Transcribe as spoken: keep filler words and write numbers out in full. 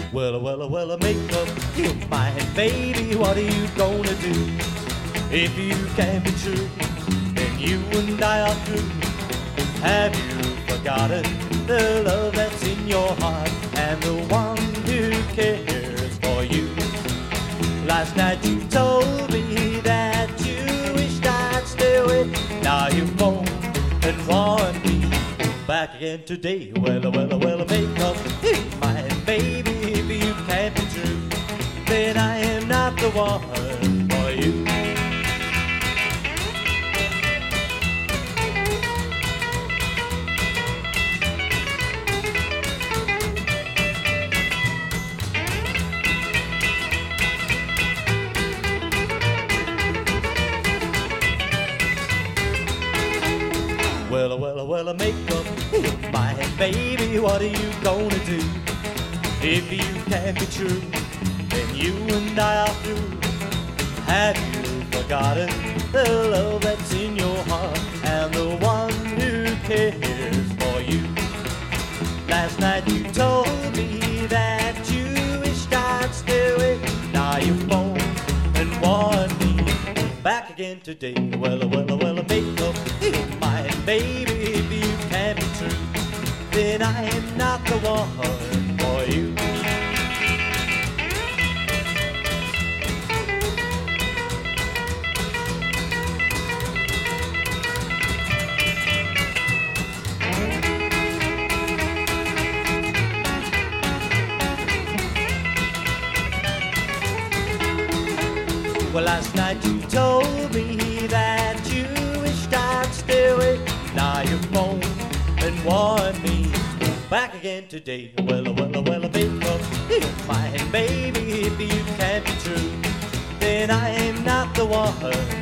Well, well, well, make up your mind, baby, what are you gonna do? If you can't be true, then you and I are through. Have you forgotten the love that's in your heart and the one who cares for you? Last night you told me that you wished I'd stay away. Now you phone and want me back again today. Well, well, well, make up your mind, baby. If you can't be true, then I am not the one for you. Well, well, well, make up your mind, baby, what are you gonna do? If you can't be true, then you and I are through. Have you forgotten the love that's in your heart and the one who cares for you? Last night you told me that you wished I'd stay away. Now you phone and want me back again today. Well, well, well, make up your mind, baby, if you can't be true, then I am not the one for you. Well, last night you told me that you wished I'd stay away. Now you phone and want me back again today. Well, well, well, make up your mind, baby, if you can't be true, then I am not the one